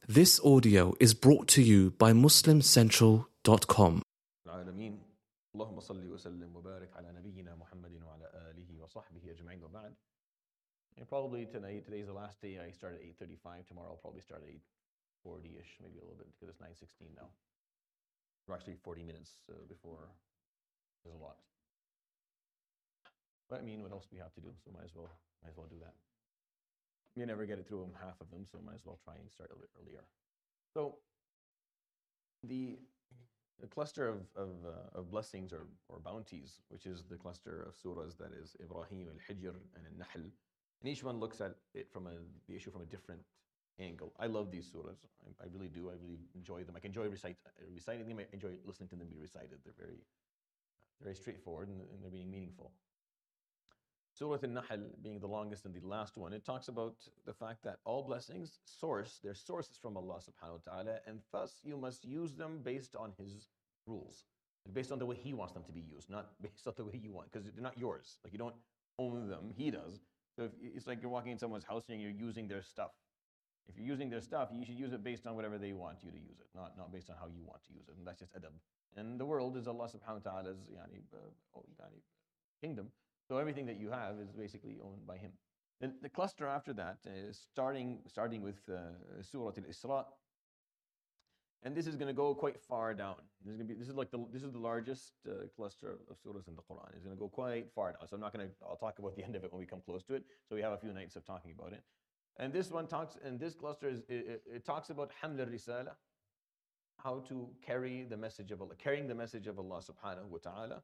This audio is brought to you by MuslimCentral.com. العالمين اللهم صل وسلم وبارك على نبينا محمد وعلى آله وصحبه أجمعين وبعد. And probably today's the last day. I start at 8:35. Tomorrow I'll probably start at 8:40ish, maybe a little bit because it's 9:16 now. We're actually 40 minutes before. There's a lot. But I mean, what else do we have to do? So might as well do that. You never get it through half of them, so might as well try and start a bit earlier. So the cluster of blessings or bounties, which is the cluster of surahs that is Ibrahim, Al-Hijr, and Al-Nahl, and each one looks at it from the issue from a different angle. I love these surahs. I really do. I really enjoy them. I can enjoy reciting them. I enjoy listening to them be recited. They're very straightforward and they're being meaningful. Surah Al-Nahl being the longest and the last one, it talks about the fact that all blessings their source is from Allah subhanahu wa ta'ala, and thus you must use them based on His rules, based on the way He wants them to be used, not based on the way you want, because they're not yours. Like, you don't own them, He does. So it's like you're walking in someone's house and you're using their stuff. If you're using their stuff, you should use it based on whatever they want you to use it, not based on how you want to use it. And that's just adab. And the world is Allah subhanahu wa ta'ala's kingdom. So everything that you have is basically owned by Him. Then the cluster after that is starting with Surah Al-Isra, and this is going to go quite far down. This is the largest cluster of surahs in the Quran. It's going to go quite far down. So I'll talk about the end of it when we come close to it. So we have a few nights of talking about it. And this cluster talks about Haml al-Risala, how to carry the message of Allah, carrying the message of Allah subhanahu wa ta'ala.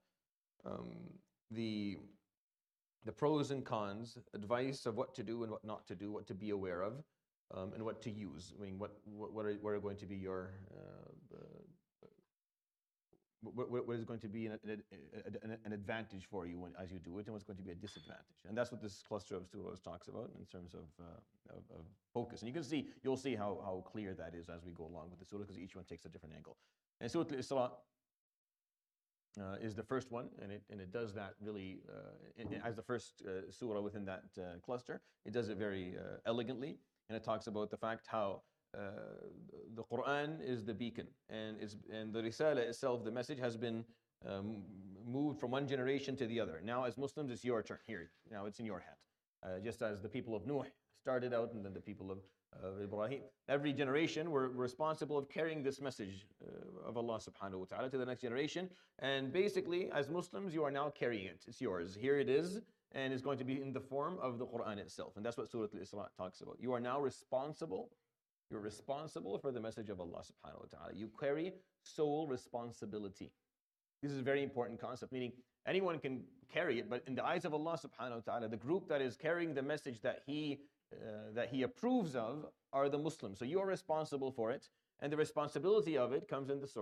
The pros and cons, advice of what to do and what not to do, what to be aware of, and what to use. I mean, what are going to be your what is going to be an advantage for you as you do it, and what's going to be a disadvantage. And that's what this cluster of surahs talks about in terms of focus. And you'll see how clear that is as we go along with the surah, because each one takes a different angle. And Surah Al-Isra is the first one, and it does that really as the first surah within that cluster. It does it very elegantly, and it talks about the fact how the Quran is the beacon, and the Risala itself, the message, has been moved from one generation to the other. Now, as Muslims, it's your turn here. Now it's in your hand. Just as the people of Nuh started out, and then the people of Ibrahim. Every generation, we're responsible of carrying this message of Allah subhanahu wa ta'ala to the next generation. And basically, as Muslims, you are now carrying it. It's yours. Here it is, and it's going to be in the form of the Quran itself. And that's what Surah Al-Isra talks about. You are now responsible. You're responsible for the message of Allah subhanahu wa ta'ala. You carry sole responsibility. This is a very important concept, meaning anyone can carry it, but in the eyes of Allah subhanahu wa ta'ala, the group that is carrying the message that He approves of are the Muslims. So you are responsible for it, and the responsibility of it comes in the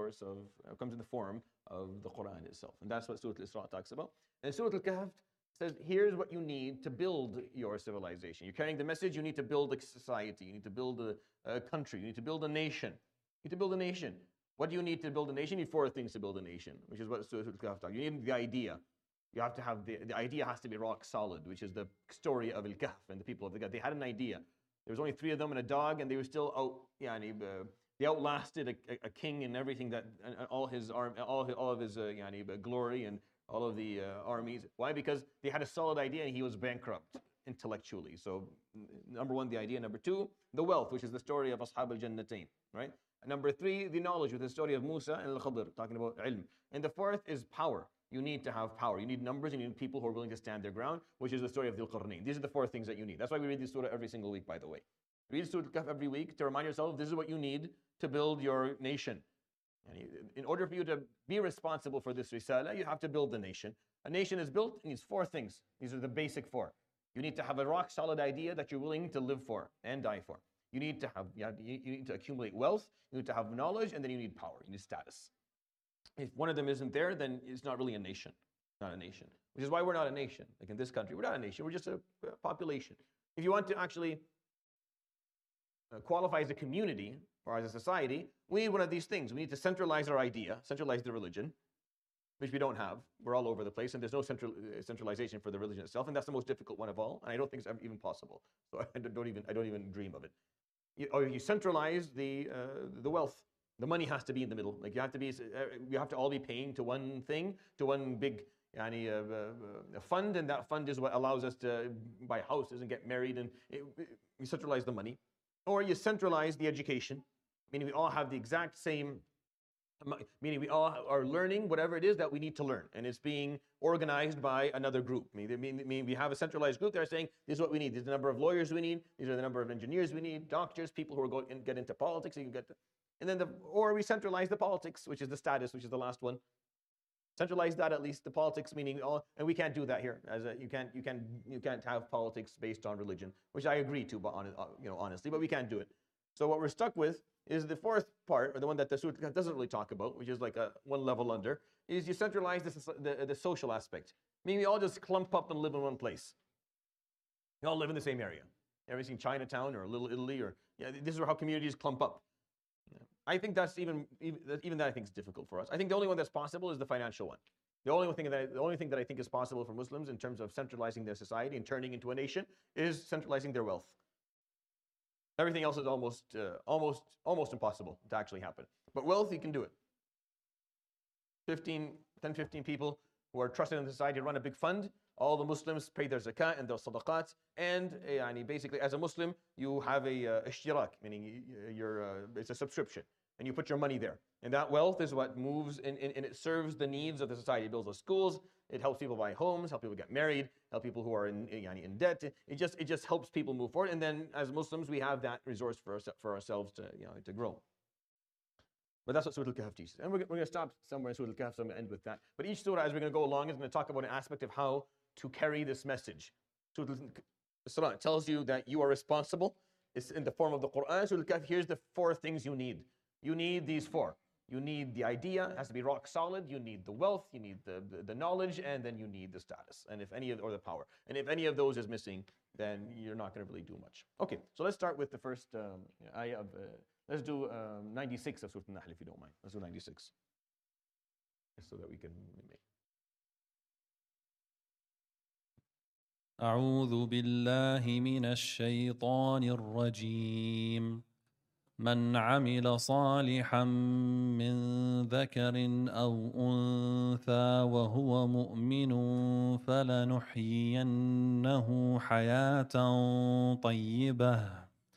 form of the Quran itself. And that's what Surah Al-Isra talks about. And Surah Al-Kahf says, here's what you need to build your civilization. You're carrying the message, you need to build a society, you need to build a country, you need to build a nation. You need to build a nation. What do you need to build a nation? You need 4 things to build a nation, which is what Surah Al-Kahf talks. You need the idea. You have to have the idea has to be rock solid, which is the story of Al-Kahf and the people of the Kahf. They had an idea. There was only 3 of them and a dog, and they were still out. They outlasted a king and everything and all his army, all of his glory and all of the armies. Why? Because they had a solid idea, and he was bankrupt intellectually. So, number 1, the idea. Number 2, the wealth, which is the story of Ashab al-Jannatain, right? And number 3, the knowledge, with the story of Musa and Al-Khadr, talking about ilm. And the 4th is power. You need to have power. You need numbers, and you need people who are willing to stand their ground, which is the story of Dhul Qarnayn. These are the 4 things that you need. That's why we read this surah every single week, by the way. Read Surah Al-Kahf every week to remind yourself this is what you need to build your nation. And in order for you to be responsible for this risala, you have to build the nation. A nation is built, it needs 4 things. These are the basic 4. You need to have a rock-solid idea that you're willing to live for and die for. You need to accumulate wealth, you need to have knowledge, and then you need power, you need status. If one of them isn't there, then it's not really a nation. Not a nation. Which is why we're not a nation. Like in this country, we're not a nation. We're just a population. If you want to actually qualify as a community or as a society, we need one of these things. We need to centralize our idea, centralize the religion, which we don't have. We're all over the place, and there's no centralization for the religion itself, and that's the most difficult one of all. And I don't think it's even possible. So I don't even dream of it. or you centralize the wealth. The money has to be in the middle. Like you have to all be paying to one thing, to one big fund, and that fund is what allows us to buy houses and get married, and you centralize the money. Or you centralize the education, meaning we all have the exact same, meaning we all are learning whatever it is that we need to learn, and it's being organized by another group. Meaning we have a centralized group that are saying, this is what we need, this is the number of lawyers we need, these are the number of engineers we need, doctors, people who are going and get into politics, and then or we centralize the politics, which is the status, which is the last one. Centralize that, at least the politics, meaning and we can't do that here. You can't have politics based on religion, which I agree to, but honestly, but we can't do it. So what we're stuck with is the fourth part, or the one that the Surah doesn't really talk about, which is like one level under, is you centralize the social aspect. Meaning we all just clump up and live in one place. We all live in the same area. You ever seen Chinatown or Little Italy, or this is how communities clump up. I think that's even that I think is difficult for us. I think the only one that's possible is the financial one. The only thing that I think is possible for Muslims in terms of centralizing their society and turning into a nation is centralizing their wealth. Everything else is almost impossible to actually happen. But wealth, you can do it. 10, 15 people who are trusted in society run a big fund. All the Muslims pay their zakat and their sadaqat, and basically as a Muslim you have a ishtirak, meaning it's a subscription, and you put your money there. And that wealth is what moves and it serves the needs of the society. It builds the schools, it helps people buy homes, help people get married, help people who are in debt. It just helps people move forward. And then as Muslims we have that resource for ourselves to grow. But that's what Surah Al-Kahf teaches. And we're going to stop somewhere in Surah Al-Kahf, so I'm going to end with that. But each surah, as we're going to go along, is going to talk about an aspect of how to carry this message. Surah Al-Isra tells you that you are responsible. It's in the form of the Quran. Surah Al-Kahf, here's the 4 things you need. You need these 4. You need the idea, it has to be rock solid. You need the wealth, you need the knowledge, and then you need the status, or the power. And if any of those is missing, then you're not going to really do much. Okay, so let's start with the first ayah of, let's do 96 of Surah Al-Nahl, if you don't mind. Let's do 96, so that we can make. أعوذ بالله من الشيطان الرجيم من عمل صالحا من ذكر أو أنثى وهو مؤمن فلنحيينه حياة طيبة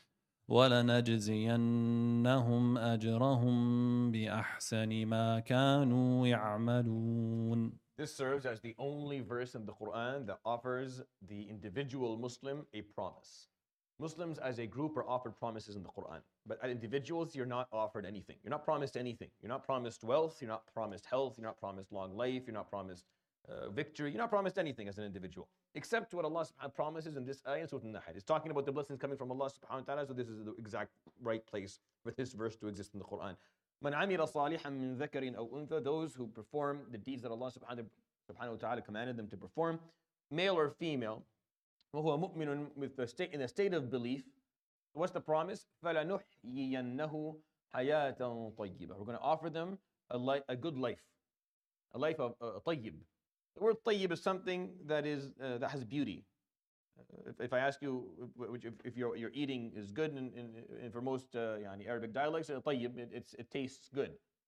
ولنجزينهم أجرهم بأحسن ما كانوا يعملون. This serves as the only verse in the Quran that offers the individual Muslim a promise. Muslims as a group are offered promises in the Quran. But as individuals, you're not offered anything. You're not promised anything. You're not promised wealth. You're not promised health. You're not promised long life. You're not promised victory. You're not promised anything as an individual. Except what Allah subhanahu wa ta'ala promises in this ayah in Surah Al-Nahl. It's talking about the blessings coming from Allah subhanahu wa ta'ala. So this is the exact right place for this verse to exist in the Quran. Man amila salihan min dhakarin aw untha, those who perform the deeds that Allah subhanahu wa ta'ala commanded them to perform, male or female, وَهُوَ مُؤْمِنٌ in a state of belief. What's the promise? فَلَنُحْيِيَنَّهُ حَيَاةً طَيِّبَةً. We're going to offer them a good life, a life of tayyib. The word tayyib is something that has beauty. If I ask you if your eating is good, and for most Arabic dialects, tayyib, it tastes good.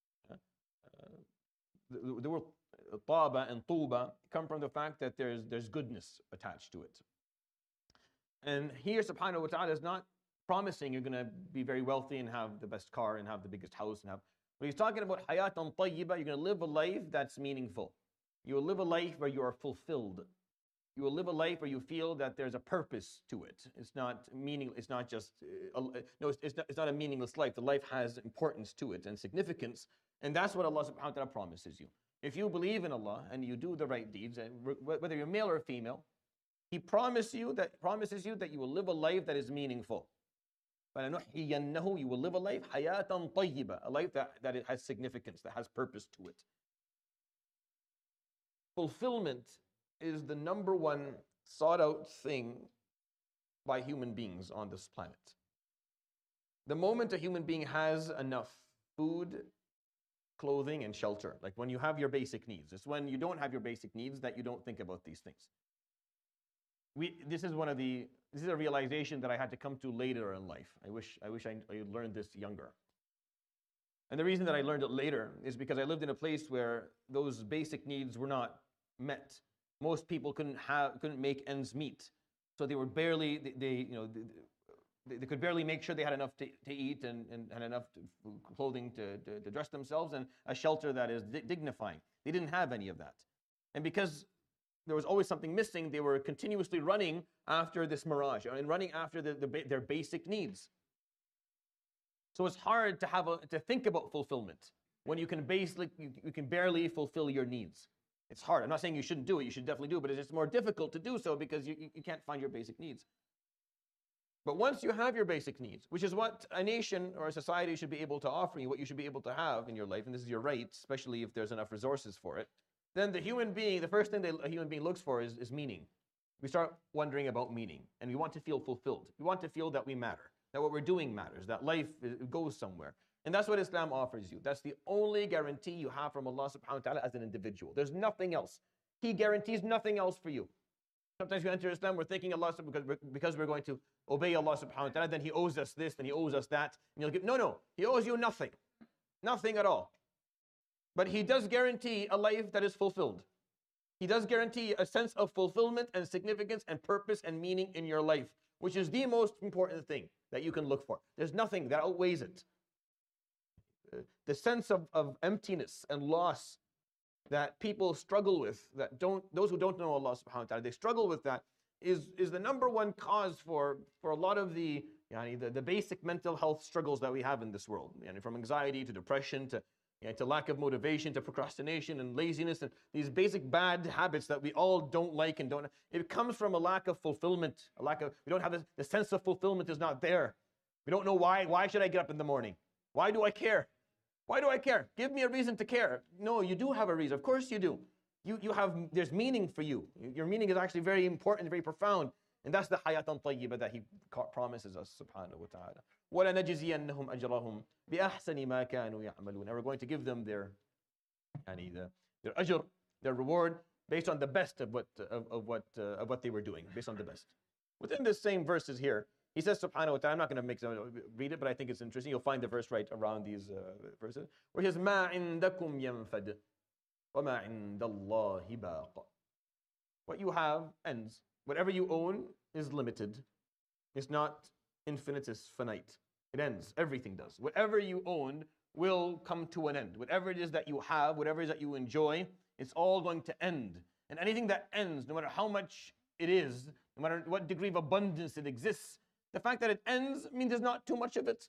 The word taba and tuba come from the fact that there's goodness attached to it. And here subhanahu wa ta'ala is not promising you're going to be very wealthy and have the best car and have the biggest house but he's talking about hayatan tayyiba. You're going to live a life that's meaningful. You will live a life where you are fulfilled. You will live a life where you feel that there's a purpose to it. It's not meaningless. It's not just it's not a meaningless life. The life has importance to it and significance, and that's what Allah subhanahu wa ta'ala promises you. If you believe in Allah and you do the right deeds, and whether you're male or female, He promises you that you will live a life that is meaningful. You will live a life hayatan tayyiba, a life that it has significance, that has purpose to it. Fulfillment is the number one sought out thing by human beings on this planet. The moment a human being has enough food, clothing, and shelter, like when you have your basic needs, it's when you don't have your basic needs that you don't think about these things. This is one of the this is a realization that I had to come to later in life. I wish I learned this younger. And the reason that I learned it later is because I lived in a place where those basic needs were not met. Most people couldn't make ends meet, so they were barely they could barely make sure they had enough to eat and had enough clothing to dress themselves and a shelter that is dignifying. They didn't have any of that, and because there was always something missing, they were continuously running after this mirage and running after their basic needs. So it's hard to think about fulfillment when you can barely fulfill your needs. It's hard. I'm not saying you shouldn't do it. You should definitely do it, but it's just more difficult to do so because you can't find your basic needs. But once you have your basic needs, which is what a nation or a society should be able to offer you, what you should be able to have in your life, and this is your right, especially if there's enough resources for it, then the first thing a human being looks for is meaning. We start wondering about meaning, and we want to feel fulfilled. We want to feel that we matter, that what we're doing matters, that life goes somewhere. And that's what Islam offers you. That's the only guarantee you have from Allah subhanahu wa ta'ala as an individual. There's nothing else. He guarantees nothing else for you. Sometimes we enter Islam, we're thinking Allah, because we're going to obey Allah subhanahu wa ta'ala, then He owes us this, then He owes us that. And you'll give, no, He owes you nothing. Nothing at all. But He does guarantee a life that is fulfilled. He does guarantee a sense of fulfillment and significance and purpose and meaning in your life, which is the most important thing that you can look for. There's nothing that outweighs it. The sense of emptiness and loss that people struggle with, those who don't know Allah subhanahu wa ta'ala, they struggle with that, is the number one cause for a lot of the basic mental health struggles that we have in this world. From anxiety to depression to lack of motivation to procrastination and laziness and these basic bad habits that we all don't like and don't. It comes from a lack of fulfillment, we don't have the sense of fulfillment is not there. We don't know why. Why should I get up in the morning? Why do I care? Why do I care? Give me a reason to care. No, you do have a reason. Of course you do. There's meaning for you. Your meaning is actually very important, very profound. And that's the hayatan tayyibah that He promises us, subhanahu wa ta'ala. وَلَنَجْزِيَنَّهُمْ أَجْرَهُمْ بِأَحْسَنِ مَا كَانُوا يَعْمَلُونَ. And we're going to give them their ajr, their reward, based on the best of what they were doing, based on the best. Within this same verses here, He says, subhanahu wa ta'ala, I'm not going to read it, but I think it's interesting. You'll find the verse right around these verses, where He says, مَا عِنْدَكُمْ يَنْفَدْ وَمَا عِنْدَ اللَّهِ بَاقٍ. What you have ends. Whatever you own is limited. It's not infinite, it's finite. It ends. Everything does. Whatever you own will come to an end. Whatever it is that you have, whatever it is that you enjoy, it's all going to end. And anything that ends, no matter how much it is, no matter what degree of abundance it exists, the fact that it ends means there's not too much of it.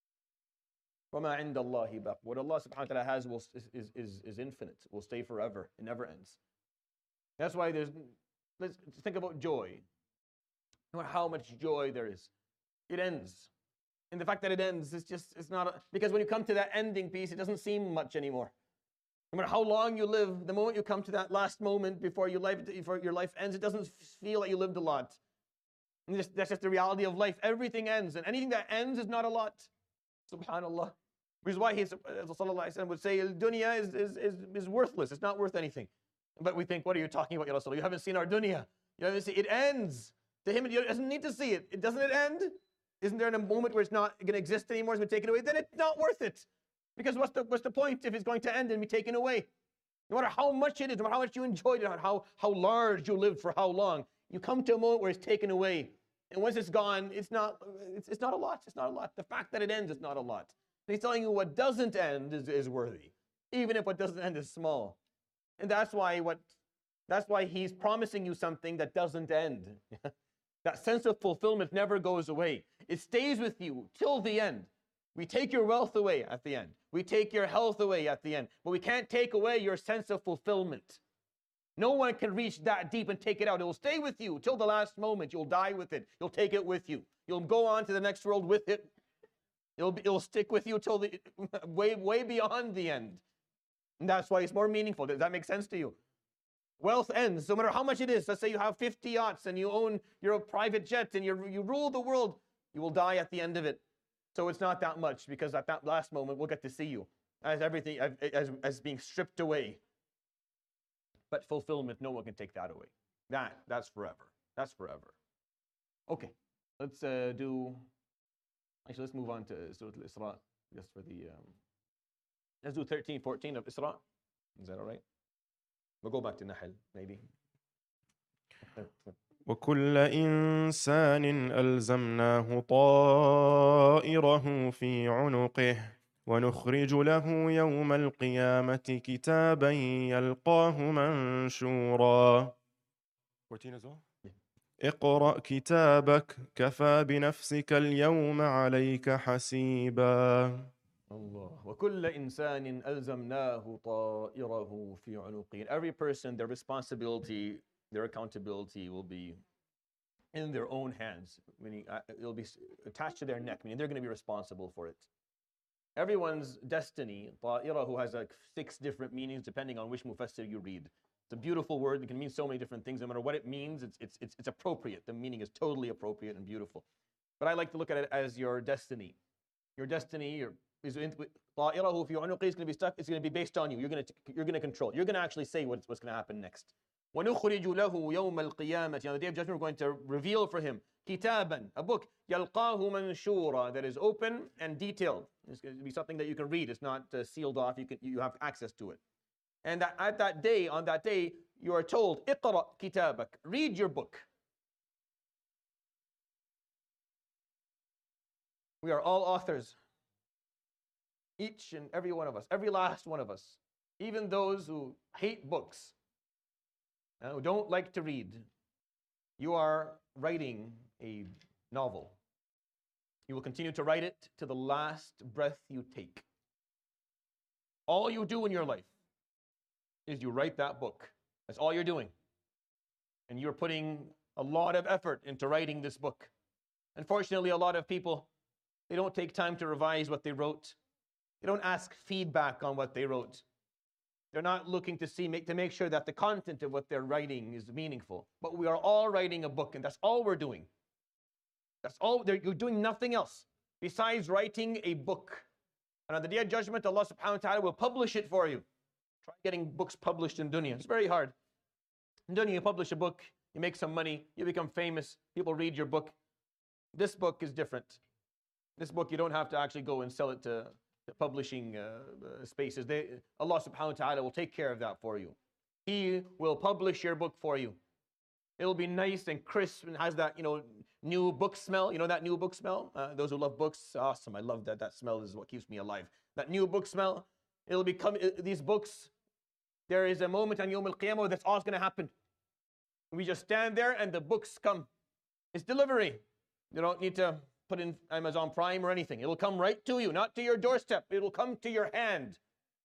وَمَا عِنْدَ اللَّهِ بَاقٍ. What Allah subhanahu wa ta'ala has is infinite, will stay forever. It never ends. That's why let's think about joy. No matter how much joy there is, it ends. And the fact that it ends, it's not, because when you come to that ending piece, it doesn't seem much anymore. No matter how long you live, the moment you come to that last moment before your life ends, it doesn't feel like you lived a lot. And that's just the reality of life. Everything ends, and anything that ends is not a lot. Subhanallah. Which is why Rasulullah would say, dunya is worthless. It's not worth anything. But we think, what are you talking about, Ya Rasulullah? You haven't seen our dunya. You haven't seen it. Ends. To him, he doesn't need to see it. Doesn't it end? Isn't there a moment where it's not going to exist anymore, it's been taken away? Then it's not worth it. Because what's the point if it's going to end and be taken away? No matter how much it is, no matter how much you enjoyed it, how large you lived for how long, you come to a moment where it's taken away. And once it's gone, it's not a lot. It's not a lot. The fact that it ends is not a lot. And He's telling you what doesn't end is worthy, even if what doesn't end is small. And that's why He's promising you something that doesn't end. That sense of fulfillment never goes away. It stays with you till the end. We take your wealth away at the end. We take your health away at the end. But we can't take away your sense of fulfillment. No one can reach that deep and take it out. It will stay with you till the last moment. You'll die with it. You'll take it with you. You'll go on to the next world with it. It'll stick with you till way beyond the end. And that's why it's more meaningful. Does that make sense to you? Wealth ends, no matter how much it is. Let's say you have 50 yachts and you own your private jet and you rule the world. You will die at the end of it. So it's not that much, because at that last moment we'll get to see you as everything as being stripped away. But fulfillment, no one can take that away. That's forever. That's forever. Okay, let's let's move on to Surah Al-Isra, just for the, let's do 13, 14 of Isra. Is that all right? We'll go back to Nahl, maybe. وكل إنسان ألزمناه طائره في عنقه ونخرج له يوم القيامة كتابا يلقاه منشورا. 14 as well? اقرأ كتابك كفى بنفسك اليوم عليك حسيبا. Allah. وَكُلَّ إِنسَانٍ أَلْزَمْنَاهُ طَائِرَهُ فِي عُنُقِهِ. Every person, their responsibility, their accountability will be in their own hands, meaning it'll be attached to their neck, meaning they're going to be responsible for it. Everyone's destiny, طَائِرَهُ, has like 6 different meanings depending on which mufassir you read. It's a beautiful word. It can mean so many different things. No matter what it means, it's appropriate. The meaning is totally appropriate and beautiful. But I like to look at it as your destiny. Your destiny, طائره في عنقه is going to be stuck. It's going to be based on you. You're going to control. You're going to actually say what's going to happen next. وَنُخْرِجُ لَهُ يَوْمَ الْقِيَامَةِ. On the day of judgment, we're going to reveal for him كِتَابًا, a book, يَلْقَاهُ مَنْشُورًا, that is open and detailed. It's going to be something that you can read. It's not sealed off. You have access to it. And on that day, you are told, اقرأ كتابك, read your book. We are all authors. Each and every one of us, every last one of us, even those who hate books, who don't like to read, you are writing a novel. You will continue to write it to the last breath you take. All you do in your life is you write that book. That's all you're doing. And you're putting a lot of effort into writing this book. Unfortunately, a lot of people, they don't take time to revise what they wrote. They don't ask feedback on what they wrote. They're not looking to make sure that the content of what they're writing is meaningful. But we are all writing a book, and that's all we're doing. That's all. You're doing nothing else besides writing a book. And on the day of judgment, Allah subhanahu wa ta'ala will publish it for you. Try getting books published in dunya. It's very hard. In dunya, you publish a book, you make some money, you become famous, people read your book. This book is different. This book, you don't have to actually go and sell it to publishing spaces. Allah subhanahu wa ta'ala will take care of that for you. He will publish your book for you. It'll be nice and crisp and has that, new book smell. You know that new book smell? Those who love books, awesome. I love that. That smell is what keeps me alive. That new book smell. It'll become, these books, there is a moment on Yawm al-Qiyamah that's all going to happen. We just stand there and the books come. It's delivery. You don't need to put in Amazon Prime or anything. It'll come right to you, not to your doorstep. It'll come to your hand.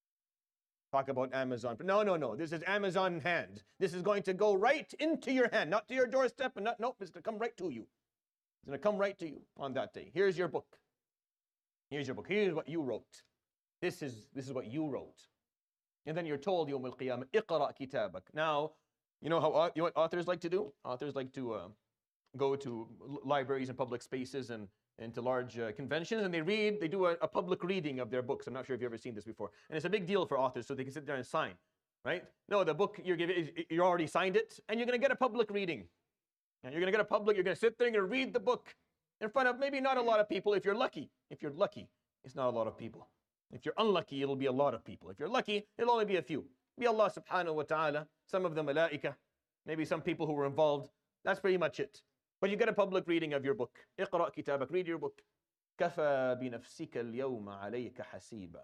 Talk about Amazon. No. This is Amazon hand. This is going to go right into your hand, not to your doorstep. And nope, it's going to come right to you. It's going to come right to you on that day. Here's your book. Here's your book. Here's what you wrote. This is what you wrote. And then you're told, Yawm al-Qiyamah, اقرأ كتابك. Now, you know what authors like to do? Authors like to go to libraries and public spaces and to large conventions, and they do a public reading of their books. I'm not sure if you've ever seen this before. And it's a big deal for authors, so they can sit there and sign, right? No, the book you already signed it, and you're going to get a public reading. And you're going to sit there and you're going to read the book in front of maybe not a lot of people if you're lucky. If you're lucky, it's not a lot of people. If you're unlucky, it'll be a lot of people. If you're lucky, it'll only be a few. Be Allah subhanahu wa ta'ala, some of the malaika, maybe some people who were involved. That's pretty much it. But you get a public reading of your book. اقرأ كتابك, read your book. كفى بنفسك اليوم عليك حسيبا.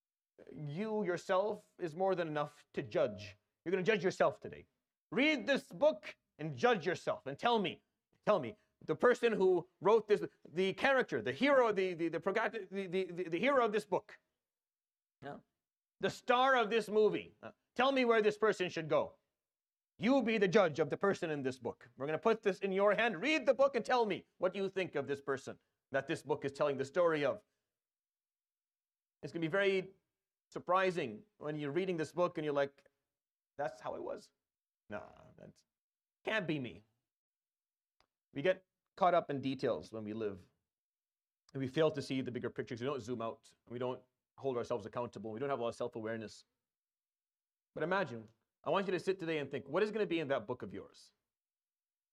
You yourself is more than enough to judge. You're going to judge yourself today. Read this book and judge yourself and tell me, the person who wrote this, the character, the hero, the hero of this book, the star of this movie, tell me where this person should go. You be the judge of the person in this book. We're going to put this in your hand. Read the book and tell me what you think of this person that this book is telling the story of. It's going to be very surprising when you're reading this book and you're like, that's how it was. No, that can't be me. We get caught up in details when we live. And we fail to see the bigger pictures. We don't zoom out. We don't hold ourselves accountable. We don't have a lot of self-awareness. But imagine, I want you to sit today and think, what is going to be in that book of yours?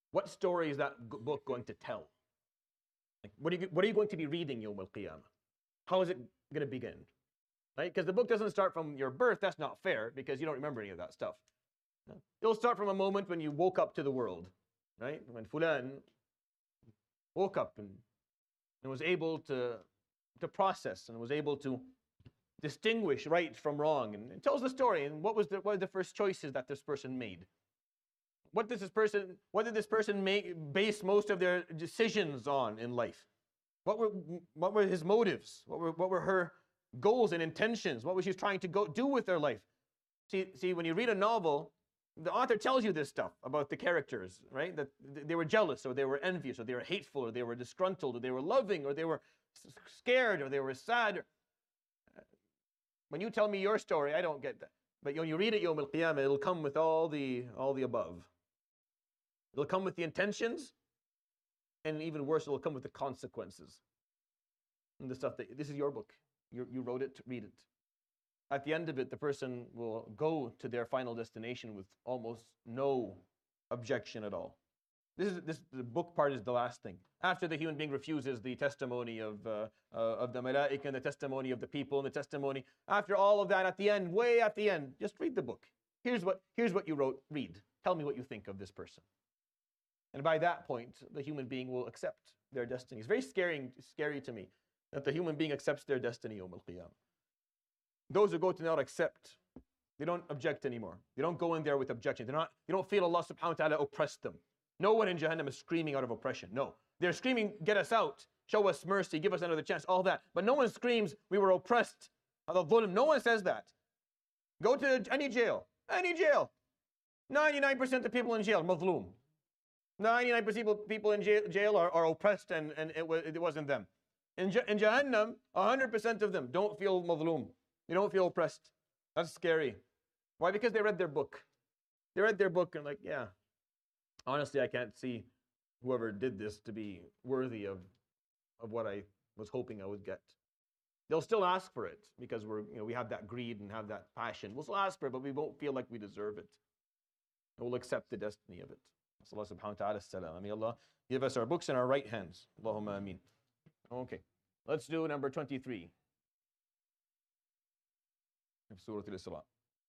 What story is that book going to tell? Like, what are you going to be reading Yawm al-Qiyamah? How is it going to begin? Right? Because the book doesn't start from your birth. That's not fair because you don't remember any of that stuff. It'll start from a moment when you woke up to the world, right? When Fulan woke up and was able to process and was able to distinguish right from wrong, and it tells the story and what were the first choices that this person made. What did this person base most of their decisions on in life? What were his motives? What were her goals and intentions? What was she trying to do with their life? See, when you read a novel, the author tells you this stuff about the characters, right? That they were jealous, or they were envious, or they were hateful, or they were disgruntled, or they were loving, or they were scared, or they were sad. When you tell me your story, I don't get that. But when you read it Yawm al-Qiyamah, it'll come with all the above. It'll come with the intentions, and even worse, it'll come with the consequences. And the stuff this is your book. You wrote it, read it. At the end of it, the person will go to their final destination with almost no objection at all. The book part is the last thing. After the human being refuses the testimony of the malaika and the testimony of the people and the testimony, after all of that, at the end, way at the end, just read the book. Here's what you wrote. Read. Tell me what you think of this person. And by that point, the human being will accept their destiny. It's very scary to me that the human being accepts their destiny Yawm al-Qiyamah. Those who go to not accept, they don't object anymore. They don't go in there with objections. They don't feel Allah subhanahu wa ta'ala oppressed them. No one in Jahannam is screaming out of oppression. No. They're screaming, get us out, show us mercy, give us another chance, all that. But no one screams, we were oppressed. No one says that. Go to any jail. 99% of people in jail, mazloom. 99% of people in jail are oppressed, and it wasn't them. In Jahannam, 100% of them don't feel mazloom. They don't feel oppressed. That's scary. Why? Because they read their book. They read their book and like, yeah, honestly, I can't see whoever did this to be worthy of what I was hoping I would get. They'll still ask for it because we have that greed and have that passion. We'll still ask for it, but we won't feel like we deserve it. And we'll accept the destiny of it. Allah subhanahu wa ta'ala salam. May Allah give us our books in our right hands. Allahumma ameen. Okay. Let's do number 23. Of Surah Al-Isra.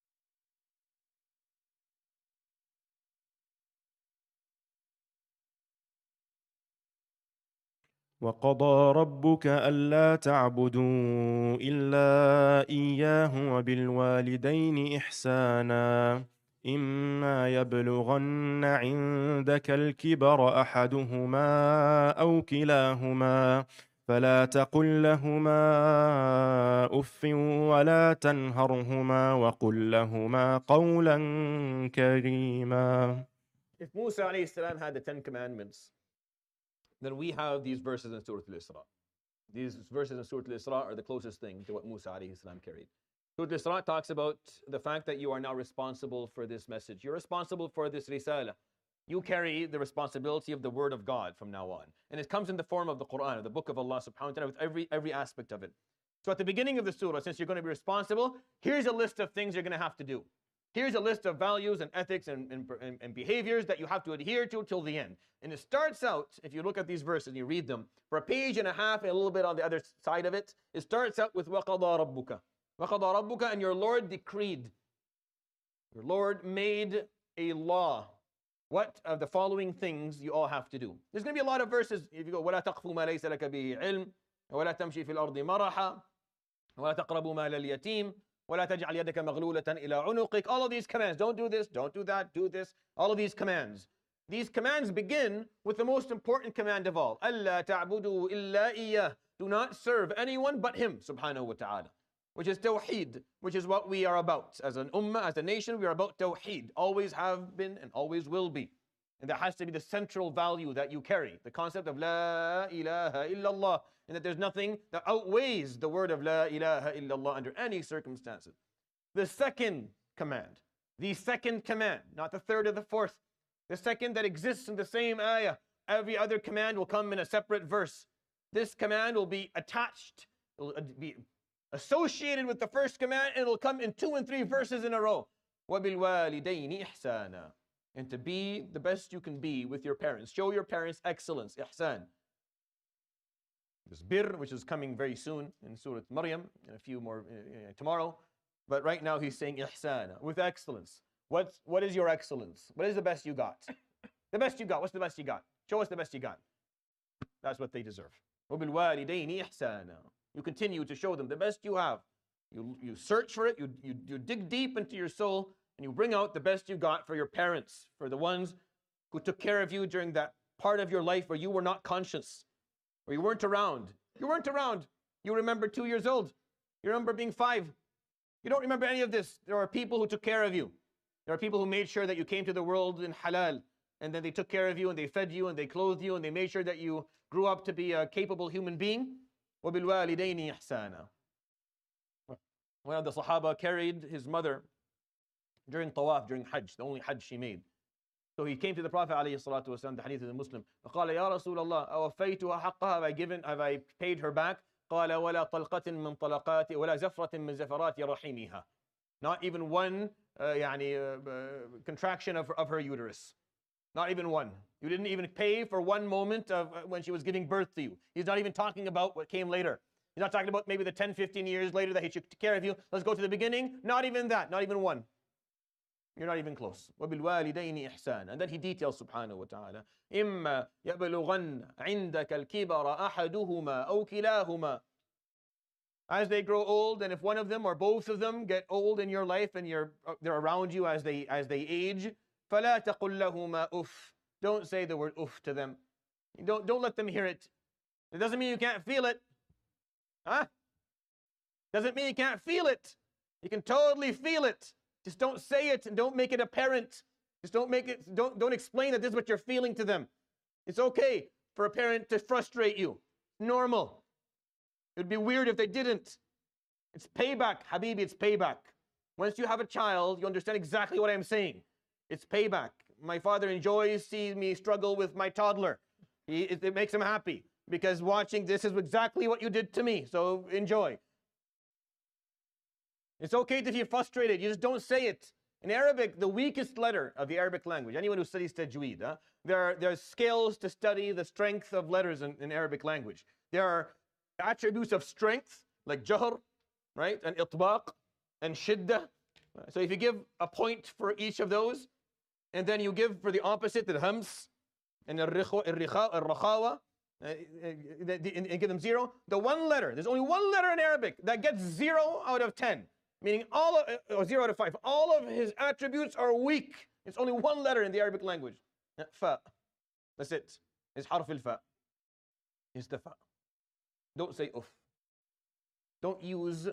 وقضى ربك ألا تعبدوا إلا إياه وبالوالدين إحسانا إما يبلغن عندك الكبر أحدهما أو كلاهما فلا تقل لهما أف ولا تنهرهما وقل لهما قولا كريما. If Musa alayhi salam had the 10 commandments, then we have these verses in Surah Al-Isra. These verses in Surah Al-Isra are the closest thing to what Musa alayhi salam carried. Surah Al-Isra talks about the fact that you are now responsible for this message. You're responsible for this risala. You carry the responsibility of the word of God from now on. And it comes in the form of the Quran, the book of Allah subhanahu wa ta'ala, with every aspect of it. So at the beginning of the surah, since you're going to be responsible, here's a list of things you're going to have to do. Here's a list of values and ethics and behaviors that you have to adhere to till the end. And it starts out, if you look at these verses and you read them, for a page and a half and a little bit on the other side of it, it starts out with وَقَضَى رَبُّكَ. وَقَضَى رَبُّكَ, and your Lord decreed. Your Lord made a law. What of the following things you all have to do? There's going to be a lot of verses. If you go, وَلَا تَقْفُ مَا لَيْسَ لَكَ بِهِ عِلْمٍ وَلَا تَمْشِي فِي الْأَرْضِ مَرَحًا وَلَا تَقْرَبُوا مَالَ الْيَتِيمِ وَلَا تَجْعَلْ يَدَكَ مَغْلُولَةً إِلَىٰ عُنُقِكَ. All of these commands. Don't do this, don't do that, do this. All of these commands. These commands begin with the most important command of all. أَلَّا تَعْبُدُوا إِلَّا إِيَّهُ. Do not serve anyone but Him, subhanahu wa ta'ala. Which is tawheed, which is what we are about. As an ummah, as a nation, we are about tawheed. Always have been and always will be. And that has to be the central value that you carry. The concept of La ilaha illallah. And that there's nothing that outweighs the word of La ilaha illallah under any circumstances. The second command, not the third or the fourth. The second that exists in the same ayah. Every other command will come in a separate verse. This command will be attached, will be associated with the first command, and it will come in 2 and 3 verses in a row. وَبِالْوَالِدَيْنِ إِحْسَانًا. and to be the best you can be with your parents. Show your parents excellence, ihsan. This bir, which is coming very soon in Surah Maryam, in a few more tomorrow. But right now he's saying ihsan, with excellence. What is your excellence? What is the best you got? The best you got. What's the best you got? Show us the best you got. That's what they deserve. وَبِالْوَالِدَيْنِ إِحْسَانًا. You continue to show them the best you have. You search for it, you dig deep into your soul, and you bring out the best you got for your parents, for the ones who took care of you during that part of your life where you were not conscious, where you weren't around. You weren't around. You remember 2 years old. You remember being 5. You don't remember any of this. There are people who took care of you. There are people who made sure that you came to the world in halal, and then they took care of you, and they fed you, and they clothed you, and they made sure that you grew up to be a capable human being. وَبِالْوَالِدَيْنِ إِحْسَانًا. One of the Sahaba carried his mother during tawaf, during Hajj, the only Hajj she made. So he came to the Prophet ﷺ, the hadith is in Muslim. فقال يا رسول الله أوفيتها حقها, have I paid her back? قال ولا طلقة من طلقات ولا زفرة من زفرات رحمها. Not even one contraction of her uterus. Not even one. You didn't even pay for one moment of when she was giving birth to you. He's not even talking about what came later. He's not talking about maybe the 10, 15 years later that he took care of you. Let's go to the beginning. Not even that. Not even one. You're not even close. وَبِالْوَالِدَيْنِ إِحْسَانًا. And then he details subhanahu wa ta'ala. إِمَّا يَبْلُغَنَّ عِنْدَكَ الْكِبَرَ أَحَدُهُمَا أَوْ كِلَاهُمَا. As they grow old, and if one of them or both of them get old in your life and they're around you as they age, فَلَا تَقُلْ لَهُمَا أُفْ. Don't say the word uff to them. Don't let them hear it. It doesn't mean you can't feel it. Huh? Doesn't mean you can't feel it. You can totally feel it. Just don't say it and don't make it apparent. Just don't explain that this is what you're feeling to them. It's okay for a parent to frustrate you. Normal. It would be weird if they didn't. It's payback, Habibi, it's payback. Once you have a child, you understand exactly what I'm saying. It's payback. My father enjoys seeing me struggle with my toddler. It makes him happy because watching this is exactly what you did to me. So enjoy. It's okay to be frustrated. You just don't say it. In Arabic, the weakest letter of the Arabic language, anyone who studies tajweed, there are scales to study the strength of letters in Arabic language. There are attributes of strength, like jahr, right, and itbaq, and shiddah. So if you give a point for each of those, and then you give for the opposite, the hams, and al-rakhawa, and give them 0. The one letter, there's only one letter in Arabic that gets 0 out of 10. Meaning or 0 out of 5. All of his attributes are weak. It's only one letter in the Arabic language. Fa. That's it. It's harf al-fa. It's the fa. Don't say uff. Don't use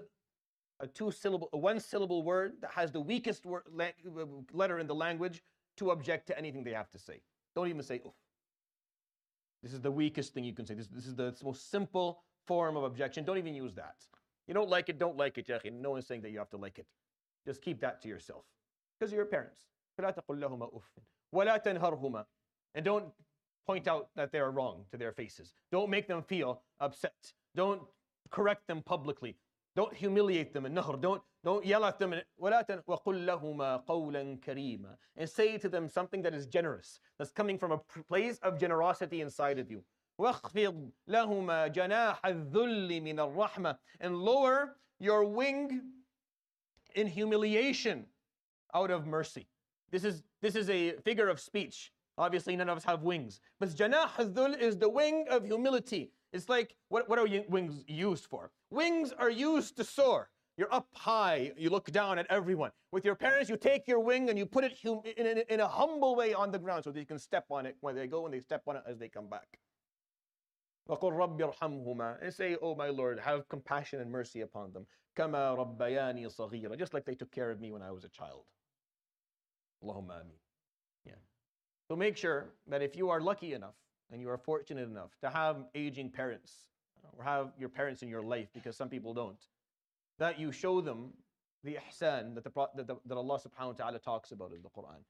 a one-syllable word that has the weakest letter in the language to object to anything they have to say. Don't even say uff. This is the weakest thing you can say. This is the most simple form of objection. Don't even use that. You don't like it, ya akhi. No one's saying that you have to like it. Just keep that to yourself. Because you're your parents. فَلَا تَقُلْ لَهُمَا أُفٍّ وَلَا تَنْهَرْهُمَا. And don't point out that they are wrong to their faces. Don't make them feel upset. Don't correct them publicly. Don't humiliate them in nahr. Don't yell at them. وَقُلْ لَهُمَا قَوْلًا كَرِيمًا. And say to them something that is generous, that's coming from a place of generosity inside of you. وَاخْفِضْ لَهُمَا جَنَاحَ الذُّلِّ مِنَ الرَّحْمَةِ. And lower your wing in humiliation out of mercy. This is a figure of speech. Obviously, none of us have wings. But جَنَاحَ الذُّلِّ is the wing of humility. It's like, what are wings used for? Wings are used to soar. You're up high, you look down at everyone. With your parents, you take your wing and you put it in a humble way on the ground so that you can step on it when they go and they step on it as they come back. وَقُلْ رَبِّ ارْحَمْهُمَا. And say, oh my Lord, have compassion and mercy upon them. كَمَا رَبَّيَانِي صَغِيرًا. Just like they took care of me when I was a child. Allahumma ameen. Yeah. So make sure that if you are lucky enough and you are fortunate enough to have aging parents, or have your parents in your life, because some people don't, that you show them the ihsan that Allah subhanahu wa ta'ala talks about in the Quran.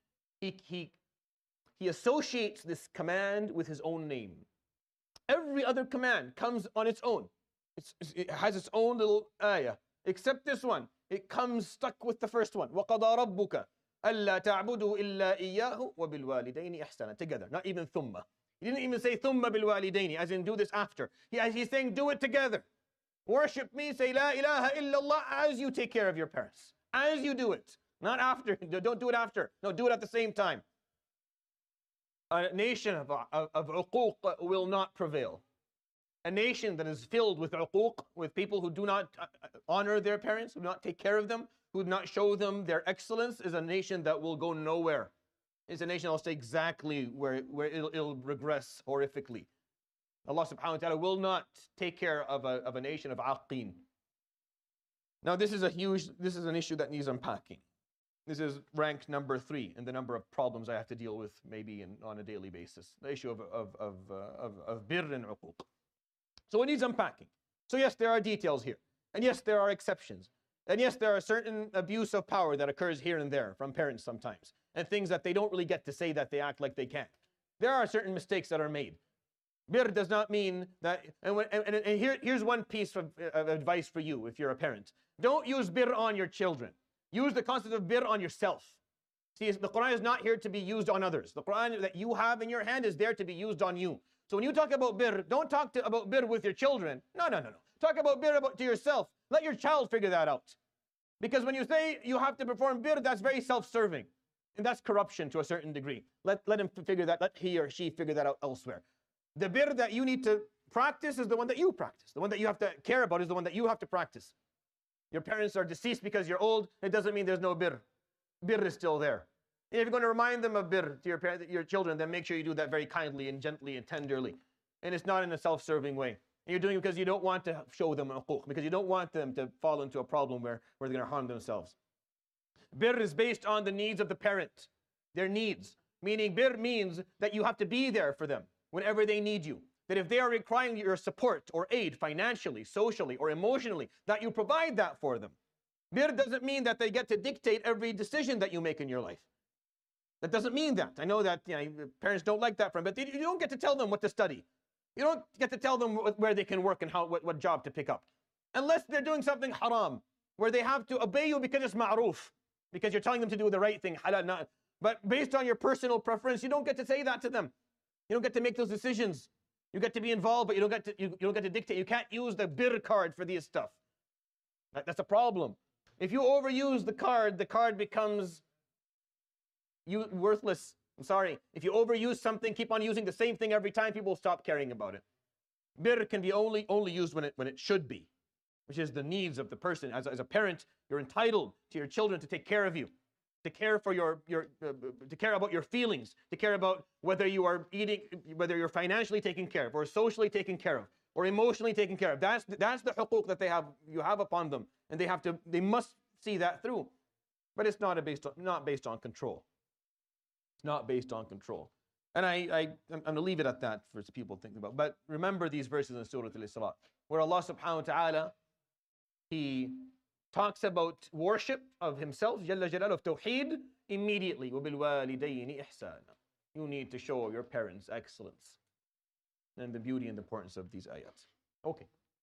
He associates this command with His own name. Every other command comes on its own. It has its own little ayah. Except this one. It comes stuck with the first one. وَقَضَى رَبُّكَ أَلَّا تَعْبُدُوا إِلَّا إِيَّاهُ وَبِالْوَالِدَيْنِ إِحْسَانًا. Together, not even thumma. He didn't even say thumma bilwalidaini, as in do this after. He's saying do it together. Worship me, say La ilaha illallah as you take care of your parents. As you do it. Not after. Don't do it after. No, do it at the same time. A nation of uquq will not prevail. A nation that is filled with uquq, with people who do not honor their parents, who do not take care of them, who do not show them their excellence, is a nation that will go nowhere. It's a nation that will stay exactly where it'll regress horrifically. Allah subhanahu wa ta'ala will not take care of a nation of aqeen. Now this is an issue that needs unpacking. This is rank number 3 in the number of problems I have to deal with maybe on a daily basis. The issue of birr and uquq. So it needs unpacking. So yes, there are details here. And yes, there are exceptions. And yes, there are certain abuse of power that occurs here and there from parents sometimes. And things that they don't really get to say that they act like they can't. There are certain mistakes that are made. Bir does not mean that, and here's one piece of advice for you if you're a parent. Don't use bir on your children. Use the concept of bir on yourself. See, the Quran is not here to be used on others. The Quran that you have in your hand is there to be used on you. So when you talk about bir, don't talk about bir with your children. No. Talk about bir to yourself. Let your child figure that out. Because when you say you have to perform bir, that's very self-serving. And that's corruption to a certain degree. Let him figure that, let he or she figure that out elsewhere. The bir that you need to practice is the one that you practice. The one that you have to care about is the one that you have to practice. Your parents are deceased because you're old. It doesn't mean there's no bir. Bir is still there. And if you're going to remind them of bir to your children, then make sure you do that very kindly and gently and tenderly. And it's not in a self-serving way. And you're doing it because you don't want to show them uquq, because you don't want them to fall into a problem where they're going to harm themselves. Bir is based on the needs of the parent, their needs. Meaning bir means that you have to be there for them whenever they need you. That if they are requiring your support or aid financially, socially, or emotionally, that you provide that for them. Bir doesn't mean that they get to dictate every decision that you make in your life. That doesn't mean that. I know that parents don't like that from, but you don't get to tell them what to study. You don't get to tell them where they can work and what job to pick up. Unless they're doing something haram, where they have to obey you because it's ma'roof, because you're telling them to do the right thing, halal, not. But based on your personal preference, you don't get to say that to them. You don't get to make those decisions. You get to be involved, but you don't get to dictate. You can't use the bir card for this stuff. That's a problem. If you overuse the card becomes worthless. I'm sorry. If you overuse something, keep on using the same thing every time, people will stop caring about it. Bir can be only used when it should be, which is the needs of the person. As a parent, you're entitled to your children to take care of you, to care for to care about your feelings, to care about whether you are eating, whether you're financially taken care of, or socially taken care of, or emotionally taken care of. That's the huquq that you have upon them, and they must see that through. But it's not based on control. It's not based on control. And I'm going to leave it at that for people thinking about. But remember these verses in Surah Al-Isra, where Allah subhanahu wa ta'ala, He talks about worship of Himself, Jalla Jalal, of Tawheed, immediately. وَبِالْوَالِدَيْنِ إِحْسَانًا. You need to show your parents excellence and the beauty and the importance of these ayats. Okay.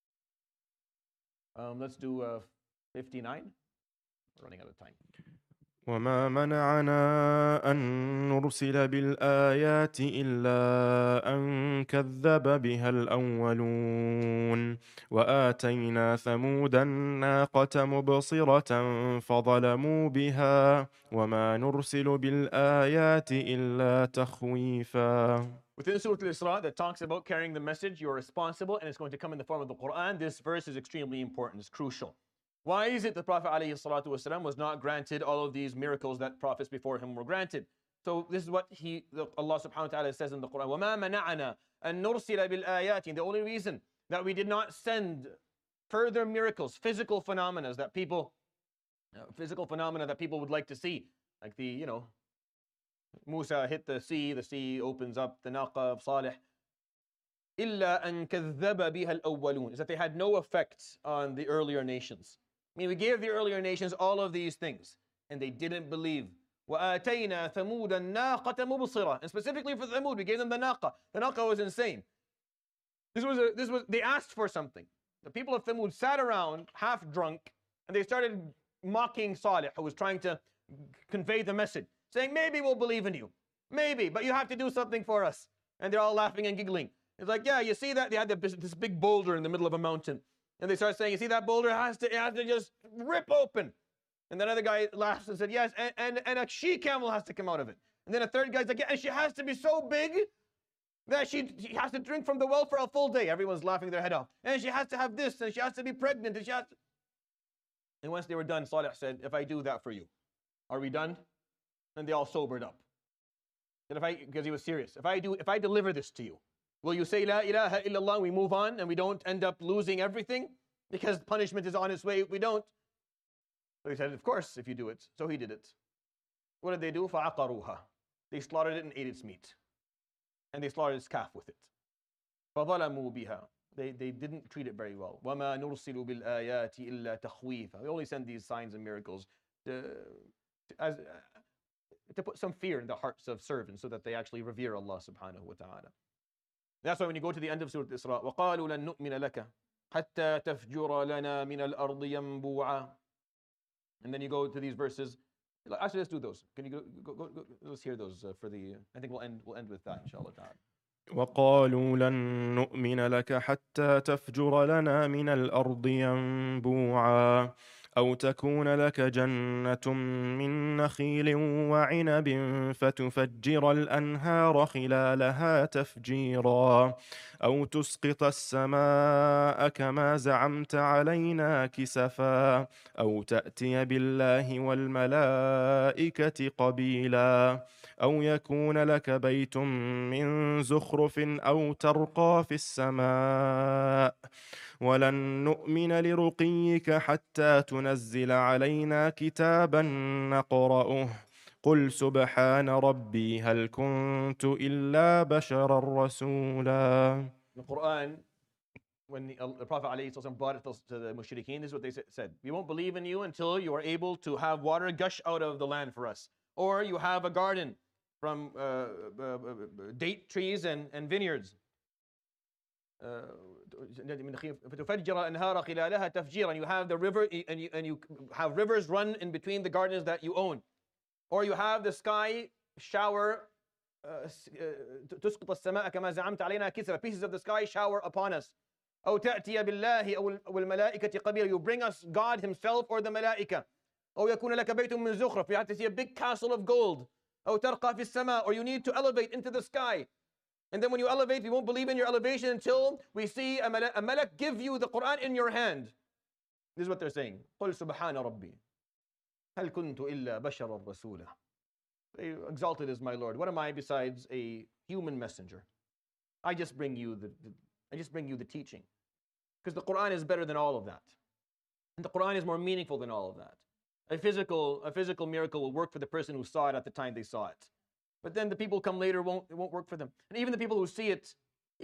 Let's do 59. We're running out of time. وما منعنا أن نرسل بالآيات إلا أن كذب بها الأولون وآتينا ثمود الناقة مبصرة فظلموا بها وما نرسل بالآيات إلا تخويفا. Within Surah Al-Isra that talks about carrying the message, you're responsible, and it's going to come in the form of the Quran. This verse is extremely important, it's crucial. Why is it the Prophet ﷺ was not granted all of these miracles that prophets before him were granted? So this is what Allah subhanahu wa ta'ala says in the Quran. وَمَا مَنَعَنَا أَن نُرْسِلَ بِالْآيَاتِ. The only reason that we did not send further miracles, physical phenomena that people would like to see, like Musa hit the sea opens up, the Naqa of Salih. إِلَّا أَن كَذَّبَ بِهَا الْأَوَّلُونَ, is that they had no effect on the earlier nations. I mean, we gave the earlier nations all of these things, and they didn't believe. وَآتَيْنَا ثَمُودَ النَّاقَةَ مُبْصِرَةً. And specifically for Thamud, we gave them the Naqa. The Naqa was insane. They asked for something. The people of Thamud sat around, half drunk, and they started mocking Salih, who was trying to convey the message, saying, maybe we'll believe in you. Maybe, but you have to do something for us. And they're all laughing and giggling. It's like, yeah, you see that? They had this big boulder in the middle of a mountain. And they start saying, you see that boulder? It has to just rip open. And then another guy laughs and said, yes, and a she-camel has to come out of it. And then a third guy's like, yeah, and she has to be so big that she has to drink from the well for a full day. Everyone's laughing their head off. And she has to have this, and she has to be pregnant, and she has to... And once they were done, Salih said, if I do that for you, are we done? And they all sobered up. That because he was serious, if I deliver this to you, will you say La ilaha illallah, we move on and we don't end up losing everything? Because punishment is on its way if we don't. So he said, of course, if you do it. So he did it. What did they do? فَعَقَرُوهَا. They slaughtered it and ate its meat. And they slaughtered its calf with it. فَظَلَمُوا بِهَا. They didn't treat it very well. وَمَا نُرْسِلُ بِالْآيَاتِ إِلَّا تَخْوِيفًا. We only send these signs and miracles to put some fear in the hearts of servants so that they actually revere Allah subhanahu wa ta'ala. That's why when you go to the end of Surah Isra, وَقَالُوا لَن نُؤْمِنَ لَكَ حَتَّى تَفْجُرَ لَنَا مِنَ الْأَرْضِ يَنْبُوعًا. And then you go to these verses. Actually, let's do those. Can you go let's hear those for the... I think we'll end with that, inshallah ta'ala. وقالوا لن نؤمن لك حتى تفجر لنا من الأرض ينبوعا أو تكون لك جنة من نخيل وعنب فتفجر الأنهار خلالها تفجيرا أو تسقط السماء كما زعمت علينا كسفا أو تأتي بالله والملائكة قبيلا أو يكون لك بيت من زخرف أو ترقى في السماء ولن نؤمن لرقيك حتى تنزل علينا كتابا نقرأه قل سبحان ربي هل كنت إلا بشرا رسولا. The Quran, when the Prophet ﷺ brought it to the mushrikeen, this is what they said. We won't believe in you until you are able to have water gush out of the land for us. Or you have a garden from date trees and vineyards. And you have the river, and you have rivers run in between the gardens that you own. Or you have the sky shower, pieces of the sky shower upon us. أو تأتي بالله أو الملائكة قبيلا. You bring us God himself or the malaika. أو يكون لك بيت من زخرف. You have to see a big castle of gold. أو ترقى في السماء. Or you need to elevate into the sky. And then when you elevate, we won't believe in your elevation until we see a malak give you the Quran in your hand. This is what they're saying. قل سبحان ربي هل كنت إلا بشرا رسولا. Exalted is my Lord. What am I besides a human messenger? I just bring you the teaching. Because the Quran is better than all of that. And the Quran is more meaningful than all of that. A physical miracle will work for the person who saw it at the time they saw it. But then the people come later, it won't work for them. And even the people who see it,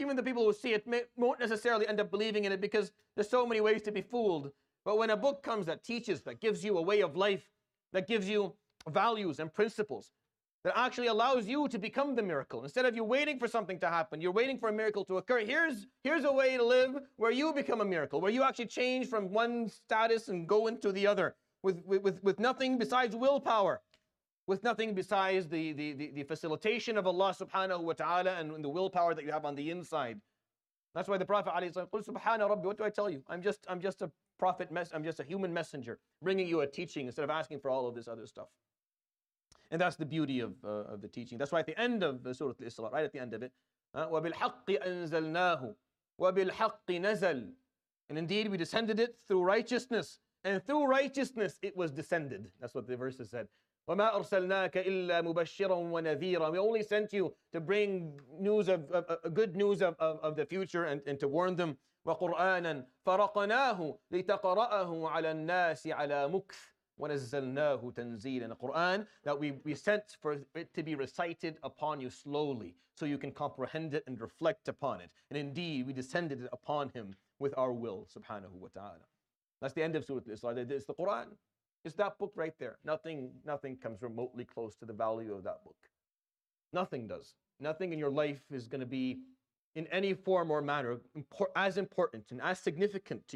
won't necessarily end up believing in it because there's so many ways to be fooled. But when a book comes that teaches, that gives you a way of life, that gives you values and principles, that actually allows you to become the miracle. Instead of you waiting for something to happen, you're waiting for a miracle to occur. Here's a way to live where you become a miracle, where you actually change from one status and go into the other with nothing besides willpower, with nothing besides the facilitation of Allah subhanahu wa ta'ala and the willpower that you have on the inside. That's why the Prophet ﷺ, قُلْ سُبْحَانَ رَبِّي, what do I tell you? I'm just a prophet, I'm just a human messenger, bringing you a teaching instead of asking for all of this other stuff. And that's the beauty of the teaching. That's why at the end of Surah Al-Isra, right at the end of it, وَبِالْحَقِّ أَنزَلْنَاهُ وَبِالْحَقِّ نَزَلْ. And indeed we descended it through righteousness, and through righteousness it was descended. That's what the verses said. وَمَا أَرْسَلْنَاكَ إِلَّا مُبَشِّرًا وَنَذِيرًا. We only sent you to bring news good news of the future and to warn them. وَقُرْآنًا فَرَقْنَاهُ لِتَقْرَأَهُ عَلَى النَّاسِ عَلَى مُكْثٍ وَنَزَّلْنَاهُ تَنزِيلًا. The Quran that we sent for it to be recited upon you slowly so you can comprehend it and reflect upon it. And indeed, we descended it upon him with our will, subhanahu wa ta'ala. That's the end of Surah Al-Isra. It's the Quran. It's that book right there. Nothing comes remotely close to the value of that book. Nothing does. Nothing in your life is going to be in any form or manner as important and as significant to you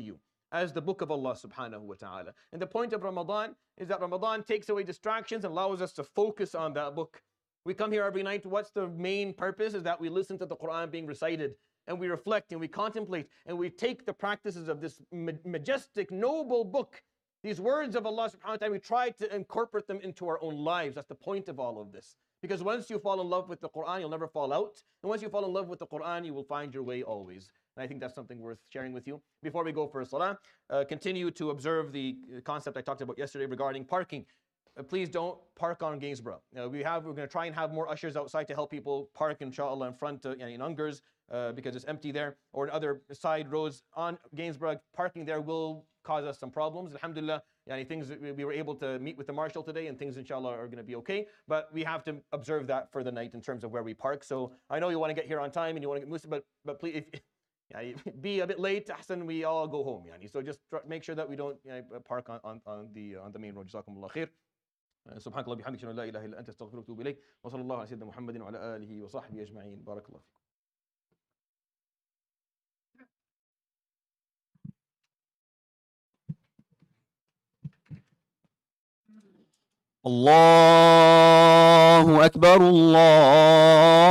as the book of Allah subhanahu wa ta'ala. And the point of Ramadan is that Ramadan takes away distractions and allows us to focus on that book. We come here every night. What's the main purpose? Is that we listen to the Quran being recited and we reflect and we contemplate and we take the practices of this majestic, noble book, these words of Allah subhanahu wa ta'ala, we try to incorporate them into our own lives. That's the point of all of this. Because once you fall in love with the Quran, you'll never fall out. And once you fall in love with the Quran, you will find your way always. And I think that's something worth sharing with you. Before we go for salah, continue to observe the concept I talked about yesterday regarding parking. Please don't park on Gainsborough. We're going to try and have more ushers outside to help people park, inshallah, in front in Ungers because it's empty there, or in other side roads on Gainsborough. Parking there will cause us some problems. Alhamdulillah, things we were able to meet with the marshal today, and things inshallah are going to be okay. But we have to observe that for the night in terms of where we park. So I know you want to get here on time and you want to get Muslim, but please, be a bit late, ahsan, we all go home. So just make sure that we don't park on the main road. Jazakumullah khair. سبحانك اللهم وبحمدك اشهد ان لا اله الا انت استغفرك واتوب اليك وصلى الله على سيدنا محمد وعلى اله وصحبه اجمعين بارك الله فيكم. الله أكبر الله